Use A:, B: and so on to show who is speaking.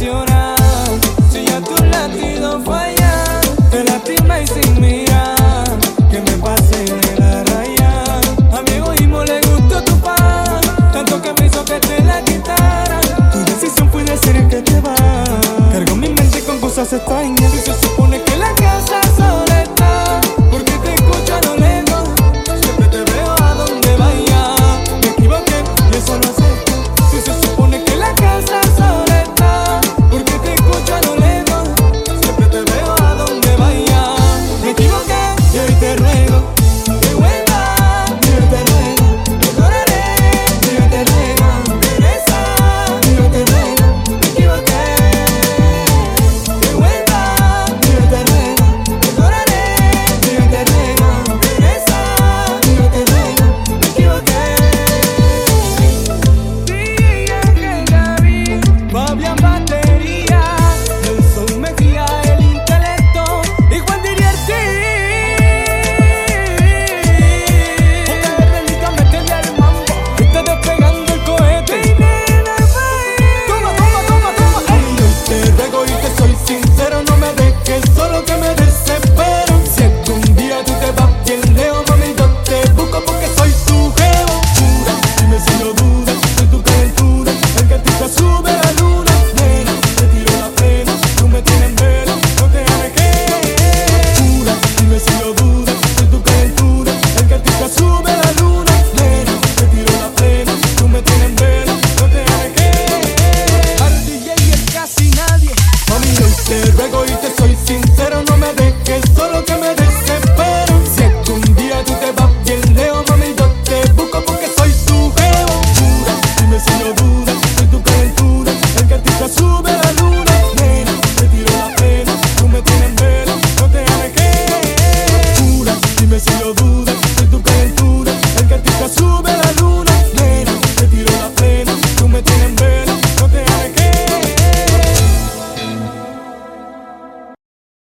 A: traicionar. Si ya tus latidos fallan, te lastima y sin mirar, que me pasé de la raya. A mi egoísmo le gustó tu paz, tanto que me hizo que te la quitara. Tu decisión fue decir que te vas. Cargo mi mente con cosas extrañas,